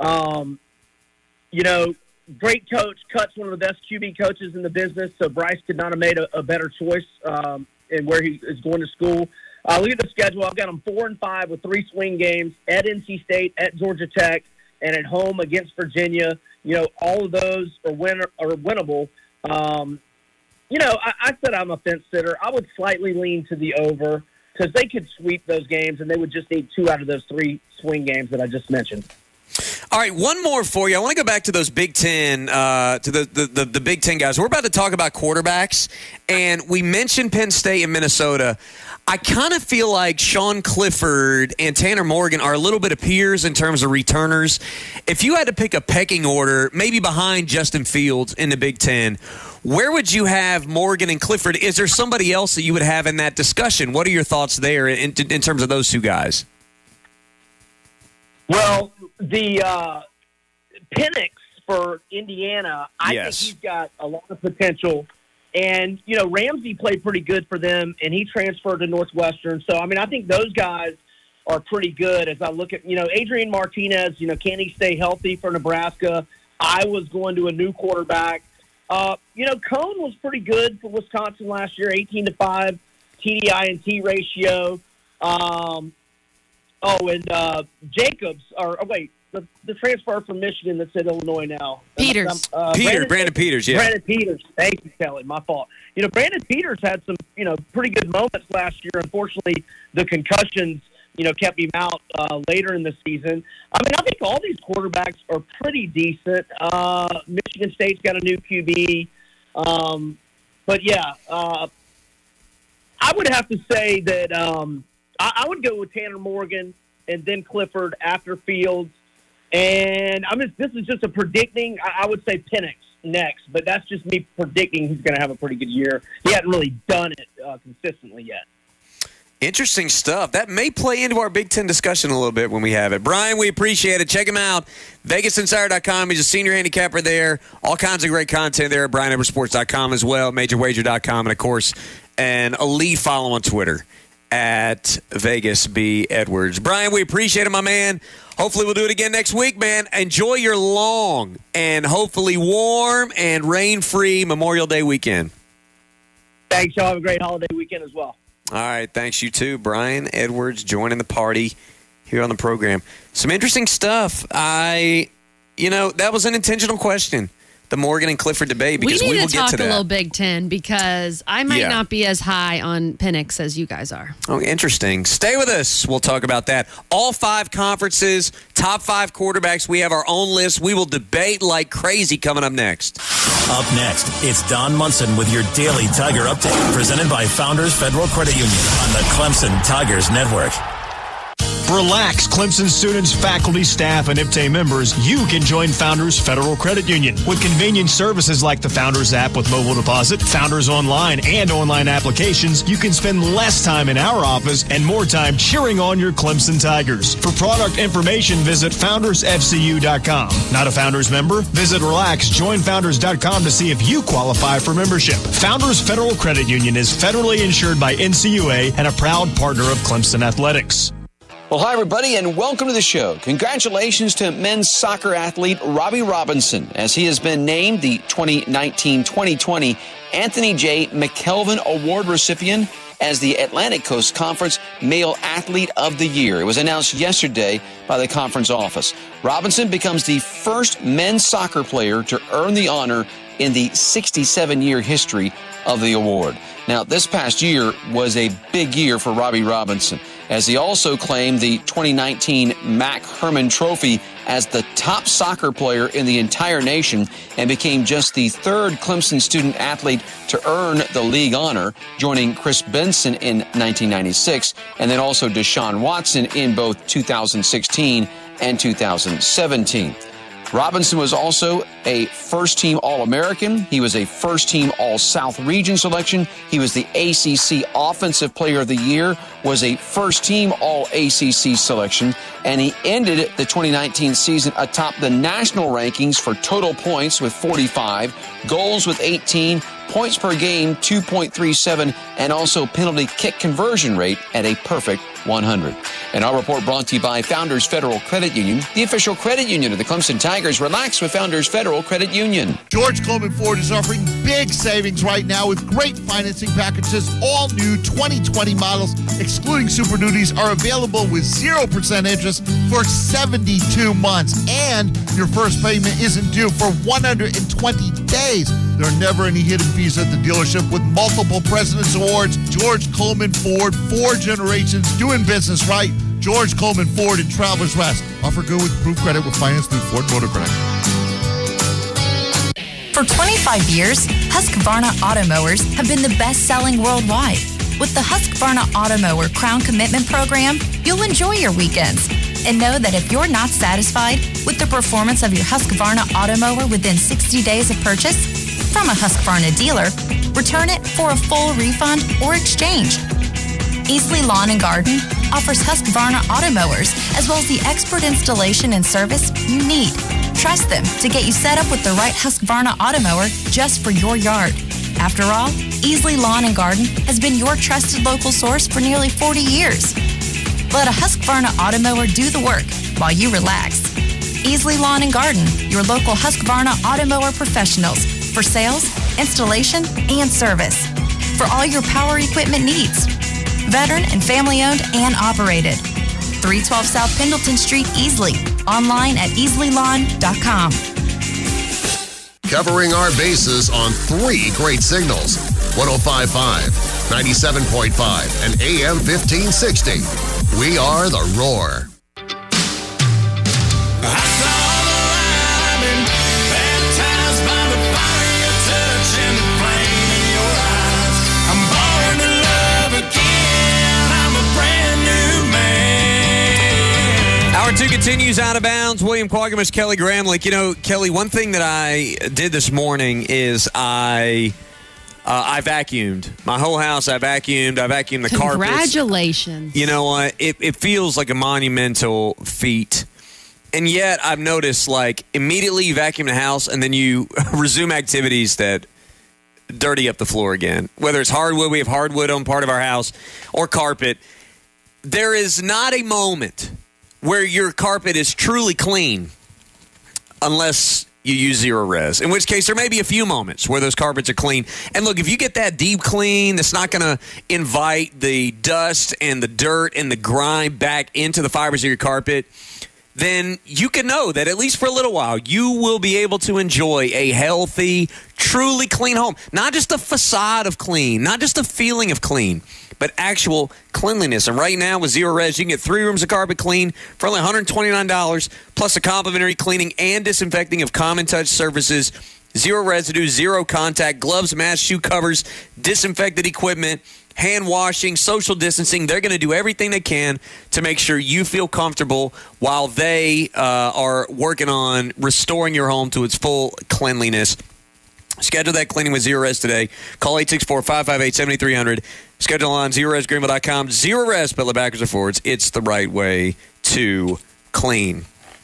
Great coach. Cut's one of the best QB coaches in the business, so Bryce could not have made a better choice and where he is going to school. Look at the schedule. I've got them 4-5 with 3 swing games at NC State, at Georgia Tech, and at home against Virginia. All of those are winnable. I said I'm a fence sitter. I would slightly lean to the over because they could sweep those games, and they would just need 2 out of those 3 swing games that I just mentioned. All right, one more for you. I want to go back to those Big Ten, to the Big Ten guys. We're about to talk about quarterbacks, and we mentioned Penn State and Minnesota. I kind of feel like Sean Clifford and Tanner Morgan are a little bit of peers in terms of returners. If you had to pick a pecking order, maybe behind Justin Fields in the Big Ten, where would you have Morgan and Clifford? Is there somebody else that you would have in that discussion? What are your thoughts there in terms of those 2 guys? Well, the Penix for Indiana, I think he's got a lot of potential. And, Ramsey played pretty good for them, and he transferred to Northwestern. So, I think those guys are pretty good as I look at, Adrian Martinez, can he stay healthy for Nebraska? Iowa's going to a new quarterback. Cone was pretty good for Wisconsin last year, 18-5 TDI&T ratio. Jacobs, the transfer from Michigan that's at Illinois now. Peters. Brandon Peters, yeah. Brandon Peters. Thank you, Kelly. My fault. Brandon Peters had some, pretty good moments last year. Unfortunately, the concussions, kept him out later in the season. I think all these quarterbacks are pretty decent. Michigan State's got a new QB. I would have to say that I would go with Tanner Morgan and then Clifford after Fields. And this is just a predicting. I would say Penix next, but that's just me predicting he's going to have a pretty good year. He hasn't really done it consistently yet. Interesting stuff. That may play into our Big Ten discussion a little bit when we have it. Brian, we appreciate it. Check him out. VegasInsider.com. He's a senior handicapper there. All kinds of great content there at BrianEdwardsSports.com as well, MajorWager.com, and, of course, an elite follow on Twitter at Vegas B. Edwards. Brian, we appreciate it, my man. Hopefully we'll do it again next week, man. Enjoy your long and hopefully warm and rain-free Memorial Day weekend. Thanks, y'all. Have a great holiday weekend as well. All right, thanks you too. Brian Edwards joining the party here on the program. Some interesting stuff. That was an intentional question. The Morgan and Clifford debate, because we will get to that. We need to talk a little Big Ten because I might not be as high on Penix as you guys are. Oh, interesting. Stay with us. We'll talk about that. All 5 conferences, top 5 quarterbacks. We have our own list. We will debate like crazy coming up next. Up next, it's Don Munson with your Daily Tiger Update, presented by Founders Federal Credit Union on the Clemson Tigers Network. Relax, Clemson students, faculty, staff, and IPTAY members. You can join Founders Federal Credit Union. With convenient services like the Founders app with mobile deposit, Founders Online, and online applications, you can spend less time in our office and more time cheering on your Clemson Tigers. For product information, visit FoundersFCU.com. Not a Founders member? Visit RelaxJoinFounders.com to see if you qualify for membership. Founders Federal Credit Union is federally insured by NCUA and a proud partner of Clemson Athletics. Well, hi, everybody, and welcome to the show. Congratulations to men's soccer athlete Robbie Robinson, as he has been named the 2019-2020 Anthony J. McKelvin Award recipient as the Atlantic Coast Conference Male Athlete of the Year. It was announced yesterday by the conference office. Robinson becomes the first men's soccer player to earn the honor in the 67-year history of the award. Now, this past year was a big year for Robbie Robinson, as he also claimed the 2019 Mac Hermann Trophy as the top soccer player in the entire nation and became just the 3rd Clemson student athlete to earn the league honor, joining Chris Benson in 1996 and then also Deshaun Watson in both 2016 and 2017. Robinson was also a first-team All-American. He was a first-team All-South Region selection. He was the ACC Offensive Player of the Year, was a first-team All-ACC selection, and he ended the 2019 season atop the national rankings for total points with 45, goals with 18, points per game 2.37, and also penalty kick conversion rate at a perfect 100. And our report brought to you by Founders Federal Credit Union, the official credit union of the Clemson Tigers. Relax with Founders Federal Credit Union. George Coleman Ford is offering big savings right now with great financing packages. All new 2020 models, excluding Super Duties, are available with 0% interest for 72 months. And your first payment isn't due for 120 days. There are never any hidden fees at the dealership with multiple President's Awards. George Coleman Ford, 4 generations doing business right. George Coleman Ford in Travelers West. Offer good with approved credit with finance through Ford Motor Credit. For 25 years, Husqvarna Automowers have been the best-selling worldwide. With the Husqvarna Automower Crown Commitment Program, you'll enjoy your weekends. And know that if you're not satisfied with the performance of your Husqvarna Automower within 60 days of purchase from a Husqvarna dealer, return it for a full refund or exchange. Easley Lawn and Garden offers Husqvarna Automowers as well as the expert installation and service you need. Trust them to get you set up with the right Husqvarna Automower just for your yard. After all, Easley Lawn and Garden has been your trusted local source for nearly 40 years. Let a Husqvarna Automower do the work while you relax. Easley Lawn and Garden, your local Husqvarna Automower professionals for sales, installation, and service. For all your power equipment needs. Veteran and family-owned and operated. 312 South Pendleton Street, Easley. Online at easleylawn.com. Covering our bases on 3 great signals. 105.5, 97.5, and AM 1560. We are The Roar. Hour 2 continues out of bounds. William Quagmish, Kelly Gramlich. You know, Kelly, one thing that I did this morning is I vacuumed my whole house. I vacuumed the carpets. Congratulations. You know what? It feels like a monumental feat. And yet I've noticed, like, immediately you vacuum the house and then you resume activities that dirty up the floor again. Whether it's hardwood, we have hardwood on part of our house, or carpet. There is not a moment where your carpet is truly clean unless you use Zero Res, in which case there may be a few moments where those carpets are clean. And look, if you get that deep clean that's not going to invite the dust and the dirt and the grime back into the fibers of your carpet, then you can know that at least for a little while, you will be able to enjoy a healthy, truly clean home. Not just a facade of clean, not just a feeling of clean, but actual cleanliness. And right now with Zero Res, you can get 3 rooms of carpet clean for only $129, plus a complimentary cleaning and disinfecting of common touch surfaces, zero residue, zero contact, gloves, masks, shoe covers, disinfected equipment, hand washing, social distancing. They're going to do everything they can to make sure you feel comfortable while they are working on restoring your home to its full cleanliness. Schedule that cleaning with Zero Res today. Call 864-558-7300. Schedule on ZeroResGreenville.com. Zero Res, spell it backwards or forwards. It's the right way to clean.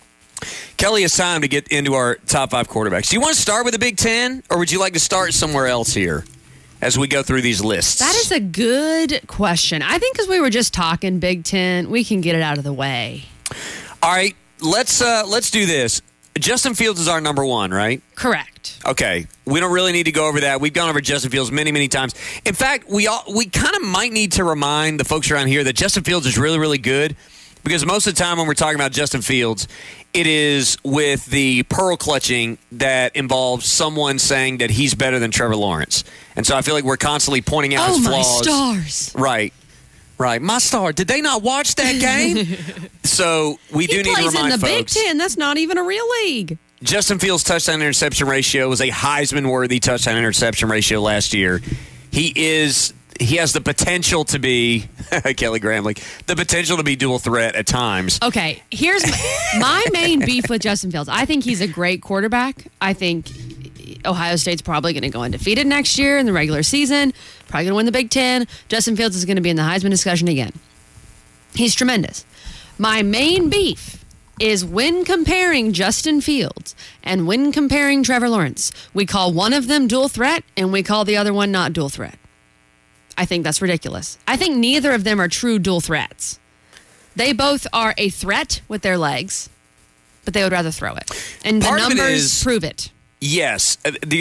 Kelly, it's time to get into our top 5 quarterbacks. Do you want to start with the Big Ten, or would you like to start somewhere else here as we go through these lists? That is a good question. I think because we were just talking Big Ten, we can get it out of the way. All right, let's do this. Justin Fields is our number 1, right? Correct. Okay. We don't really need to go over that. We've gone over Justin Fields many, many times. In fact, we kind of might need to remind the folks around here that Justin Fields is really, really good, because most of the time when we're talking about Justin Fields, it is with the pearl clutching that involves someone saying that he's better than Trevor Lawrence. And so I feel like we're constantly pointing out his flaws. Oh, my stars. Right. My star. Did they not watch that game? So we do need to remind folks. He plays in the Big Ten. That's not even a real league. Justin Fields' touchdown-interception ratio was a Heisman-worthy touchdown-interception ratio last year. He has the potential to be, Kelly Gramlich, the potential to be dual threat at times. Okay, here's my main beef with Justin Fields. I think he's a great quarterback. I think Ohio State's probably going to go undefeated next year in the regular season, probably going to win the Big Ten. Justin Fields is going to be in the Heisman discussion again. He's tremendous. My main beef is when comparing Justin Fields and when comparing Trevor Lawrence, we call one of them dual threat and we call the other one not dual threat. I think that's ridiculous. I think neither of them are true dual threats. They both are a threat with their legs, but they would rather throw it. And the numbers prove it. Yes.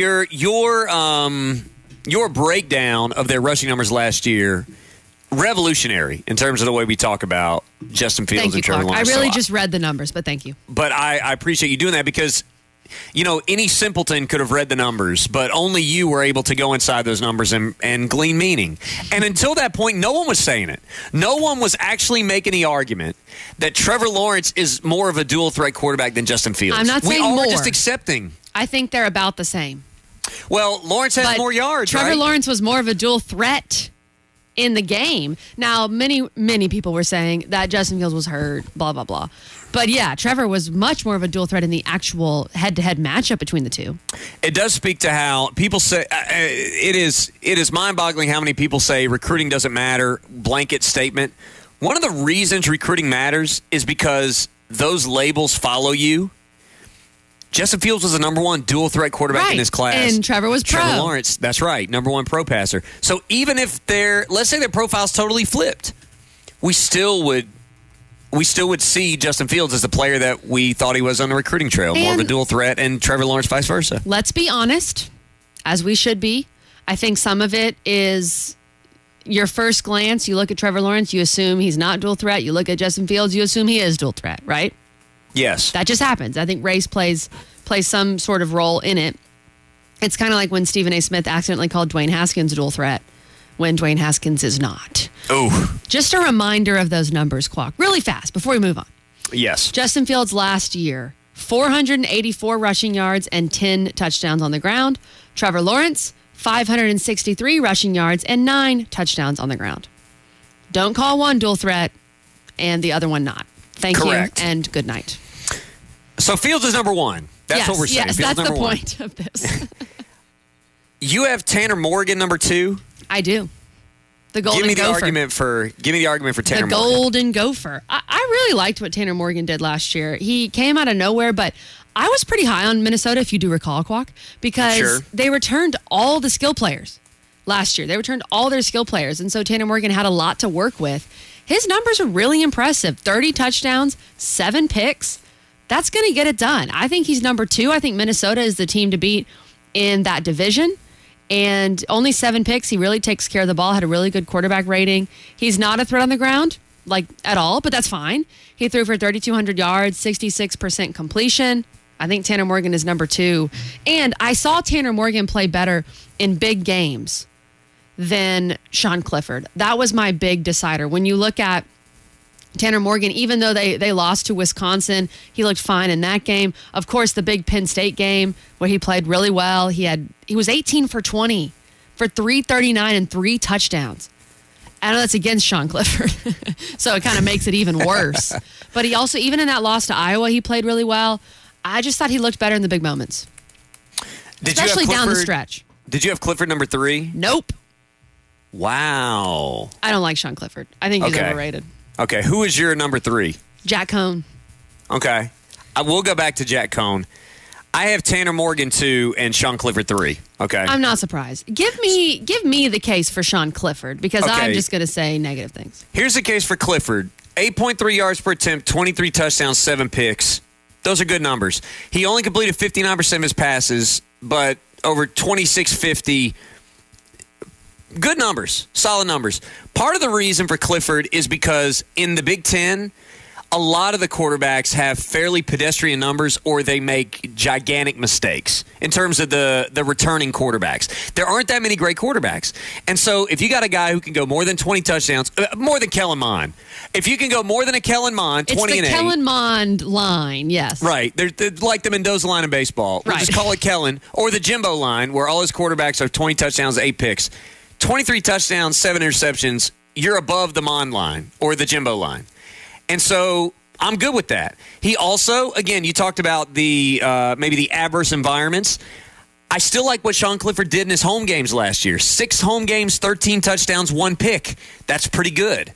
Your breakdown of their rushing numbers last year, revolutionary in terms of the way we talk about Justin Fields and Trevor Lawrence. I really just read the numbers, but thank you. But I appreciate you doing that because, any simpleton could have read the numbers, but only you were able to go inside those numbers and glean meaning. And until that point, no one was saying it. No one was actually making the argument that Trevor Lawrence is more of a dual threat quarterback than Justin Fields. I'm not saying more. We all were just accepting. I think they're about the same. Well, Lawrence has more yards, Trevor Lawrence was more of a dual threat in the game. Now, many people were saying that Justin Fields was hurt, blah, blah, blah. But yeah, Trevor was much more of a dual threat in the actual head-to-head matchup between the two. It does speak to how people say it is mind-boggling how many people say recruiting doesn't matter, blanket statement. One of the reasons recruiting matters is because those labels follow you. Justin Fields was the number one dual threat quarterback in his class. And Trevor was pro. Trevor Lawrence, that's right, number one pro passer. So even if let's say their profile's totally flipped, we still would see Justin Fields as the player that we thought he was on the recruiting trail, more of a dual threat, and Trevor Lawrence vice versa. Let's be honest, as we should be. I think some of it is your first glance, you look at Trevor Lawrence, you assume he's not dual threat. You look at Justin Fields, you assume he is dual threat, right? Yes. That just happens. I think race plays some sort of role in it. It's kind of like when Stephen A. Smith accidentally called Dwayne Haskins a dual threat when Dwayne Haskins is not. Oh. Just a reminder of those numbers, Quack, really fast before we move on. Yes. Justin Fields last year, 484 rushing yards and 10 touchdowns on the ground. Trevor Lawrence, 563 rushing yards and 9 touchdowns on the ground. Don't call one dual threat and the other one not. Thank you and good night. So Fields is number one. That's what we're saying. Yes, Fields that's the one. point of this. You have Tanner Morgan number two. I do. The Golden Gopher. Give me the argument for Tanner Morgan. The Golden Gopher. I really liked what Tanner Morgan did last year. He came out of nowhere, but I was pretty high on Minnesota, if you do recall, Quack, because they returned all the skill players last year. They returned all their skill players, and so Tanner Morgan had a lot to work with. His numbers are really impressive. 30 touchdowns, 7 picks. That's going to get it done. I think he's number 2. I think Minnesota is the team to beat in that division. And only 7 picks. He really takes care of the ball, had a really good quarterback rating. He's not a threat on the ground, at all, but that's fine. He threw for 3,200 yards, 66% completion. I think Tanner Morgan is number 2. And I saw Tanner Morgan play better in big games than Sean Clifford. That was my big decider. When you look at Tanner Morgan, even though they lost to Wisconsin, he looked fine in that game. Of course, the big Penn State game where he played really well. He was 18 for 20 for 339 and 3 touchdowns. I know that's against Sean Clifford, so it kind of makes it even worse. But he also, even in that loss to Iowa, he played really well. I just thought he looked better in the big moments, especially down the stretch. Did you have Clifford number 3? Nope. Wow. I don't like Sean Clifford. I think he's overrated. Okay, who is your number 3? Jack Cohn. Okay. I will go back to Jack Cohn. I have Tanner Morgan 2 and Sean Clifford 3. Okay. I'm not surprised. Give me the case for Sean Clifford because I'm just going to say negative things. Here's the case for Clifford. 8.3 yards per attempt, 23 touchdowns, 7 picks. Those are good numbers. He only completed 59% of his passes, but over 2650. Good numbers, solid numbers. Part of the reason for Clifford is because in the Big Ten, a lot of the quarterbacks have fairly pedestrian numbers or they make gigantic mistakes in terms of the returning quarterbacks. There aren't that many great quarterbacks. And so if you got a guy who can go more than 20 touchdowns, more than Kellen Mond, if you can go more than a Kellen Mond, 20 and 8. It's the Kellen Mond line, yes. Right. They're like the Mendoza line in baseball. We'll just call it Kellen. Or the Jimbo line where all his quarterbacks are 20 touchdowns, 8 picks. 23 touchdowns, 7 interceptions, you're above the Mond line or the Jimbo line. And so I'm good with that. He also, again, you talked about the maybe the adverse environments. I still like what Sean Clifford did in his home games last year. 6 home games, 13 touchdowns, 1 pick. That's pretty good.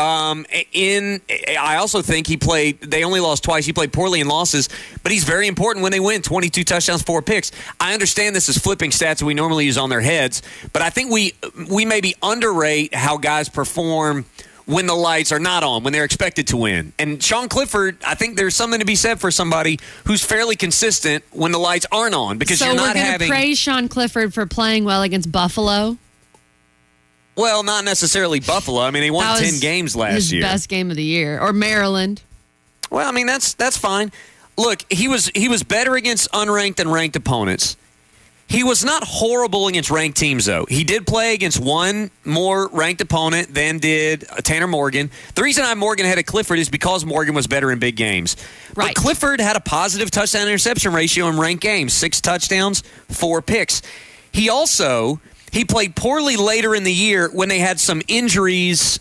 I also think they only lost twice. He played poorly in losses, but he's very important when they win. 22 touchdowns, 4 picks. I understand this is flipping stats that we normally use on their heads, but I think we maybe underrate how guys perform when the lights are not on, when they're expected to win. And Sean Clifford, I think there's something to be said for somebody who's fairly consistent when the lights aren't on, because so you're not we're going to praise Sean Clifford for playing well against Buffalo. Well, not necessarily Buffalo. I mean, he won 10 games last year. His best game of the year, or Maryland. Well, I mean, that's fine. Look, he was better against unranked and ranked opponents. He was not horrible against ranked teams, though. He did play against one more ranked opponent than did Tanner Morgan. The reason I have Morgan ahead of Clifford is because Morgan was better in big games. Right. But Clifford had a positive touchdown-interception ratio in ranked games, 6 touchdowns, 4 picks. He played poorly later in the year when they had some injuries.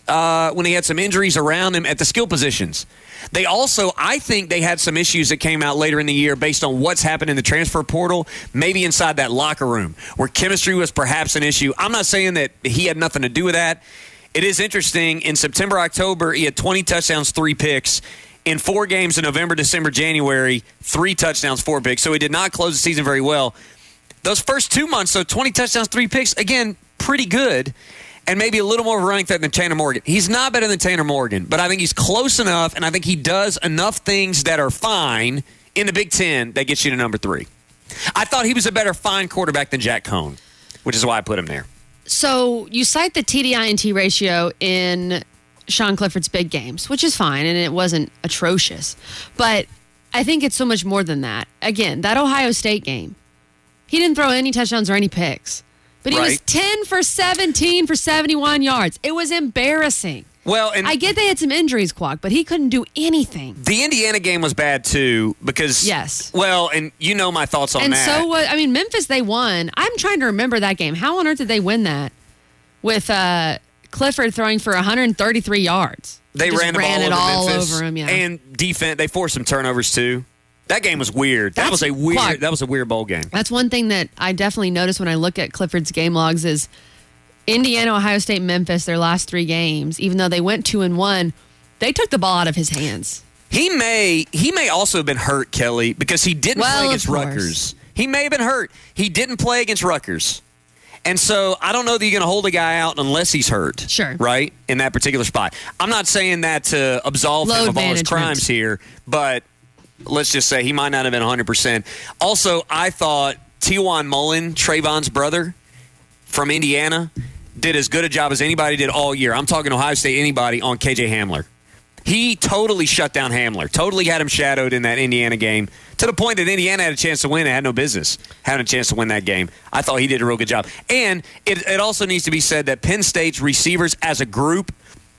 Around him at the skill positions. They also, I think, they had some issues that came out later in the year based on what's happened in the transfer portal, maybe inside that locker room, where chemistry was perhaps an issue. I'm not saying that he had nothing to do with that. It is interesting. In September, October, he had 20 touchdowns, 3 picks. In 4 games in November, December, January, 3 touchdowns, 4 picks. So he did not close the season very well. Those first 2 months, so 20 touchdowns, 3 picks, again, pretty good. And maybe a little more of a running threat than Tanner Morgan. He's not better than Tanner Morgan, but I think he's close enough, and I think he does enough things that are fine in the Big Ten that gets you to number 3. I thought he was a better fine quarterback than Jack Cohn, which is why I put him there. So you cite the TDI-INT ratio in Sean Clifford's big games, which is fine, and it wasn't atrocious. But I think it's so much more than that. Again, that Ohio State game, he didn't throw any touchdowns or any picks. But he was 10 for 17 for 71 yards. It was embarrassing. Well, and I get they had some injuries, Quack, but he couldn't do anything. The Indiana game was bad, too, because... Yes. Well, and you know my thoughts on that. And so, Memphis, they won. I'm trying to remember that game. How on earth did they win that with Clifford throwing for 133 yards? They ran the ball over Memphis. Over him, yeah. And defense, they forced some turnovers, too. That game was weird. That was a weird bowl game. That's one thing that I definitely noticed when I look at Clifford's game logs is Indiana, Ohio State, Memphis, their last 3 games, even though they went 2-1, they took the ball out of his hands. He may also have been hurt, Kelly, because he didn't play against Rutgers. He may have been hurt. He didn't play against Rutgers. And so I don't know that you're going to hold a guy out unless he's hurt. Sure. Right? In that particular spot. I'm not saying that to absolve him of all his crimes here, but let's just say he might not have been 100%. Also, I thought Tewan Mullen, Trayvon's brother from Indiana, did as good a job as anybody did all year. I'm talking Ohio State anybody on KJ Hamler. He totally shut down Hamler, totally had him shadowed in that Indiana game to the point that Indiana had a chance to win and had no business having a chance to win that game. I thought he did a real good job. And it also needs to be said that Penn State's receivers as a group,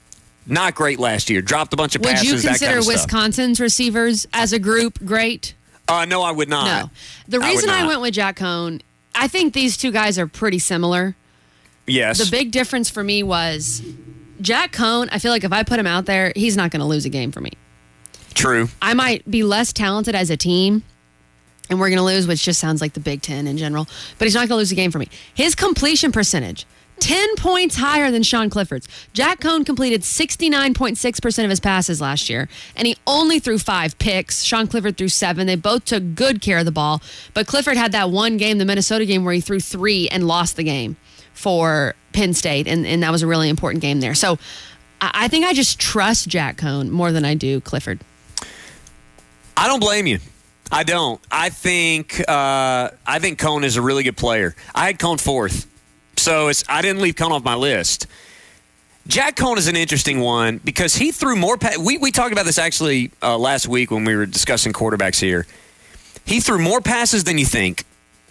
not great last year. Dropped a bunch of passes, Would you consider that kind of Wisconsin's receivers as a group great? No, I would not. No. The reason I went with Jack Cohn, I think these two guys are pretty similar. Yes. The big difference for me was Jack Cohn, I feel like if I put him out there, he's not going to lose a game for me. True. I might be less talented as a team, and we're going to lose, which just sounds like the Big Ten in general, but he's not going to lose a game for me. His completion percentage, 10 points higher than Sean Clifford's. Jack Cohn completed 69.6% of his passes last year, and he only threw 5 picks. Sean Clifford threw 7. They both took good care of the ball, but Clifford had that one game, the Minnesota game, where he threw 3 and lost the game for Penn State, and that was a really important game there. So I think I just trust Jack Cohn more than I do Clifford. I don't blame you. I don't. I think Cohn is a really good player. I had Cohn 4th. So I didn't leave Cohn off my list. Jack Cohn is an interesting one because he threw more we talked about this actually last week when we were discussing quarterbacks here. He threw more passes than you think.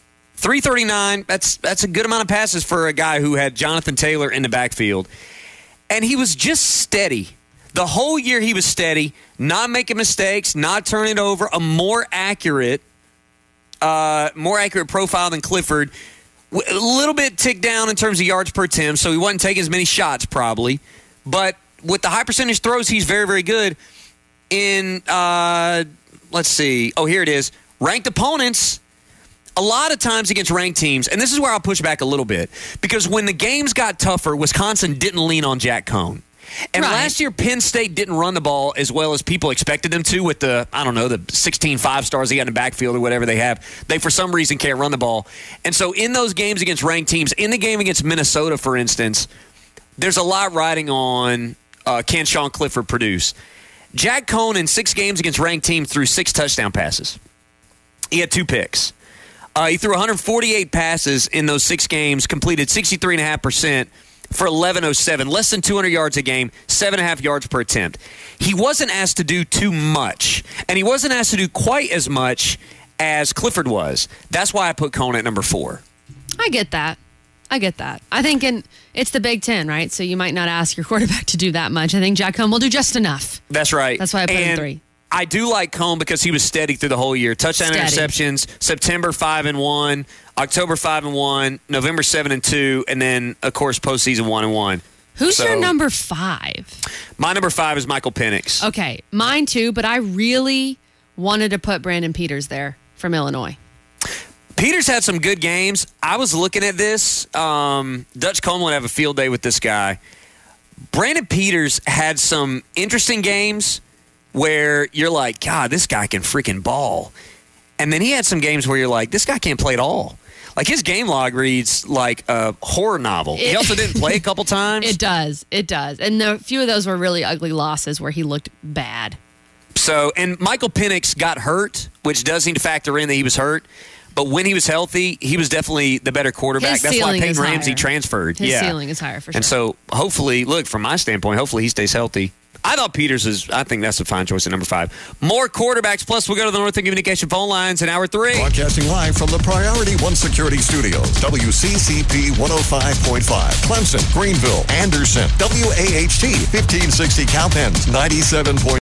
339, that's a good amount of passes for a guy who had Jonathan Taylor in the backfield. And he was just steady. The whole year he was steady, not making mistakes, not turning it over, a more accurate profile than Clifford. A little bit ticked down in terms of yards per attempt, so he wasn't taking as many shots probably. But with the high percentage throws, he's very, very good. In, let's see. Oh, here it is. Ranked opponents, a lot of times against ranked teams, and this is where I'll push back a little bit, because when the games got tougher, Wisconsin didn't lean on Jack Cohn. And last year, Penn State didn't run the ball as well as people expected them to with the 16 5-stars they got in the backfield or whatever they have. They, for some reason, can't run the ball. And so in those games against ranked teams, in the game against Minnesota, for instance, there's a lot riding on can Sean Clifford produce? Jack Cohn in 6 games against ranked teams threw 6 touchdown passes. He had 2 picks. He threw 148 passes in those 6 games, completed 63.5% for 1107, less than 200 yards a game, 7.5 yards per attempt. He wasn't asked to do too much, and he wasn't asked to do quite as much as Clifford was. That's why I put Cohn at number 4. I get that. I think it's the Big Ten, right? So you might not ask your quarterback to do that much. I think Jack Cohn will do just enough. That's right. That's why I put him 3. I do like Cohn because he was steady through the whole year. Touchdown interceptions, September 5-1, October 5-1, November 7-2, and then, of course, postseason 1-1. Who's your number 5? My number 5 is Michael Penix. Okay, mine too, but I really wanted to put Brandon Peters there from Illinois. Peters had some good games. I was looking at this. Dutch Coleman would have a field day with this guy. Brandon Peters had some interesting games where you're like, God, this guy can freaking ball. And then he had some games where you're like, this guy can't play at all. Like, his game log reads like a horror novel. He also didn't play a couple times. It does. And a few of those were really ugly losses where he looked bad. So, and Michael Penix got hurt, which does need to factor in that he was hurt. But when he was healthy, he was definitely the better quarterback. That's why Peyton Ramsey transferred. His ceiling is higher for sure. And so, hopefully, look, from my standpoint, hopefully he stays healthy. I thought Peters I think that's a fine choice at number 5. More quarterbacks, plus we'll go to the Northern Communication phone lines in hour 3. Broadcasting live from the Priority One Security Studios, WCCP 105.5, Clemson, Greenville, Anderson, WAHT 1560 Cowpens 97.